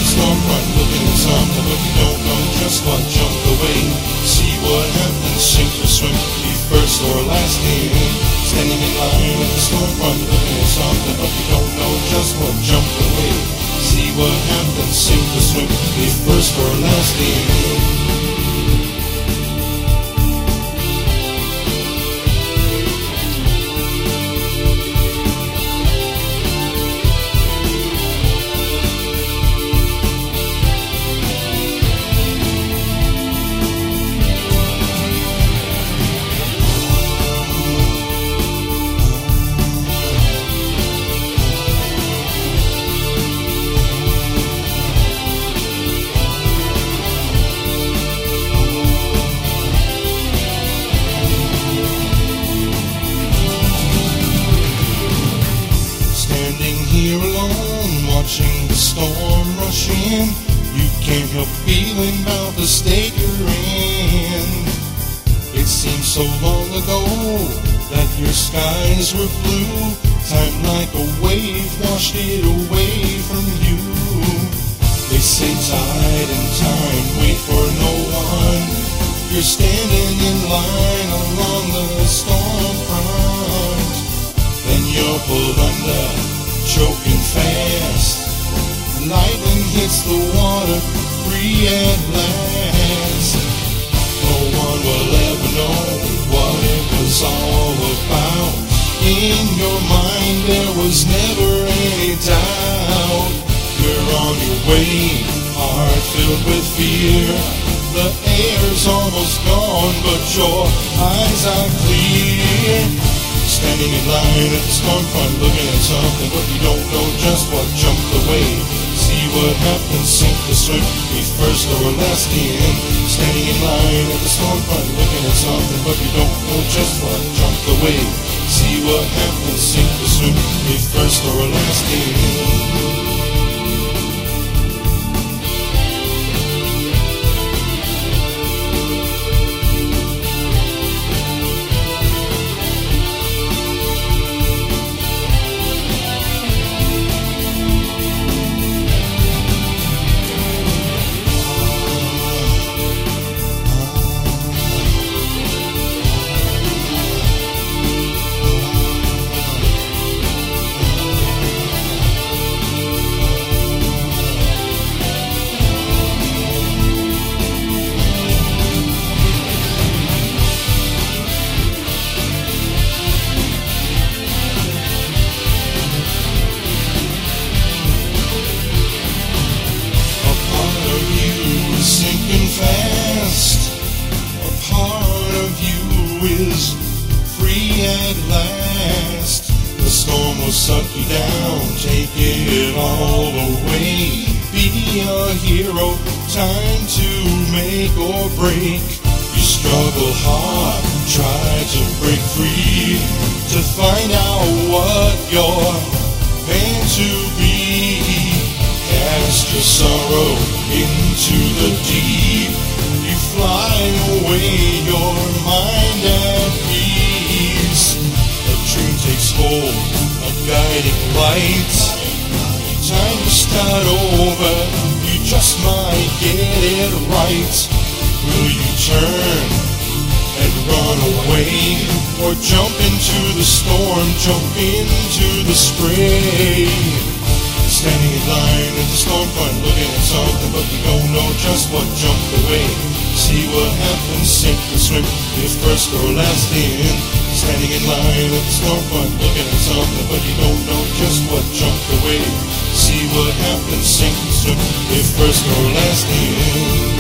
the stormfront, looking at something, but you don't know just what jumped away. See what happens, sink or swim, be first or last in. Standing in line at the stormfront, looking at something, but you don't know just what jumped away. See what happens, sink or swim, be first or last in. Here alone, watching the storm rush in, you can't help feeling about the state you're in. It seems so long ago that your skies were blue. Time like a wave washed it away from you. They say tide and time wait for no one. You're standing in line along the storm front. Then you're pulled under, choking fast. Lightning hits the water, free at last. No one will ever know what it was all about. In your mind there was never any doubt. You're on your way, heart filled with fear. The air's almost gone, but your eyes are clear. Standing in line at the stormfront, looking at something, but you don't know just what jumped away. See what happens, sink or swim, be first or last in. Standing in line at the stormfront, looking at something, but you don't know just what jumped away. See what happens, sink or swim, be first or last in. Is free at last. The storm will suck you down, take it all away. Be a hero, time to make or break. You struggle hard, try to break free, to find out what you're meant to be. Cast your sorrow into the deep. You fly away, your mind at peace. A dream takes hold, a guiding light. Time to start over, you just might get it right. Will you turn and run away, or jump into the storm, jump into the spray? Standing in line at the stormfront, looking at something, but you don't know just what jumped away. See what happens, sink or swim, be first or last in. Standing in line at the stormfront, looking at something, but you don't know just what jumped away. See what happens, sink or swim, be first or last in.